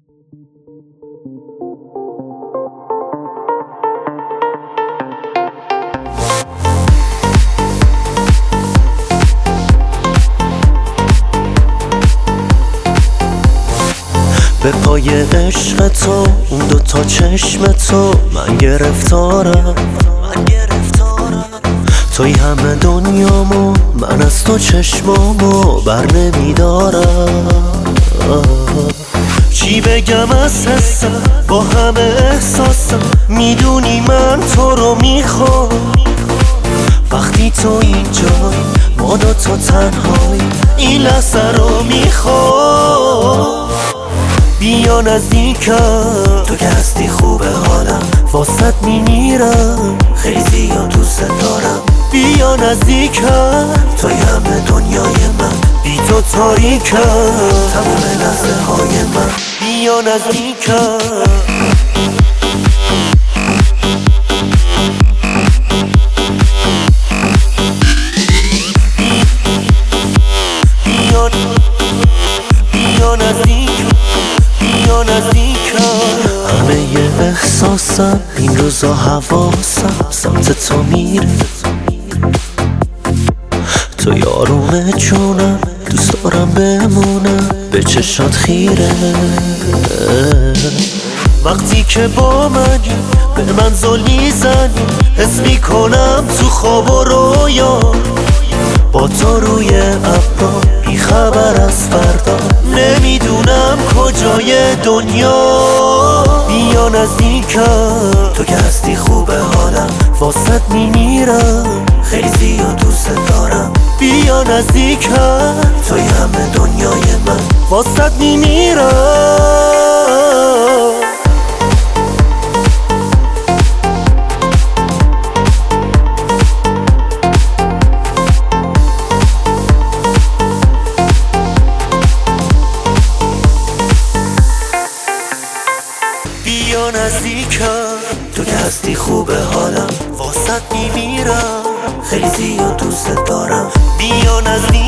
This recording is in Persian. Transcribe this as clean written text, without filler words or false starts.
به پای عشق تو، اون دوتا چشم تو، من گرفتارم. توی همه دنیامو، من از تو چشمامو بر نمیدارم. چی بگم از حسم، با همه احساسم، میدونی من تو رو میخوام. وقتی تو اینجایی، ما دوتا تنهایی، این لحظه رو میخوام. بیا نزدیکم، تو که هستی خوبه حالم، واسط میمیرم، خیلی زیاد دوست دارم. بیا نزدیکم، توی همه دنیای من، بی تو تاریکم تموم لحظه های من. بیا نزدیکم، بیا نزدیکم، بیا نزدیکم. همه ی احساسم این روزا حواسم سمت تو میره. تو یاروم جونم، دوست دارم بمونم به چشات خیره. وقتی که با منی، به من زل میزنی، حس میکنم تو خواب و رویا. با تو روی ابرا، بی خبر از فردا، نمیدونم کجای دنیا. بیا نزدیکم، تو که هستی خوبه حالم، واسط میمیرم، خیلی زیاد دوست دارم. بیا نزدیکم، توی همه دنیای من، واسط میمیرم. بیا نزدیکم، تو که هستی خوبه حالم، واسط میمیرم، خیلی زیاد دوست دارم. بیا نزدیکم.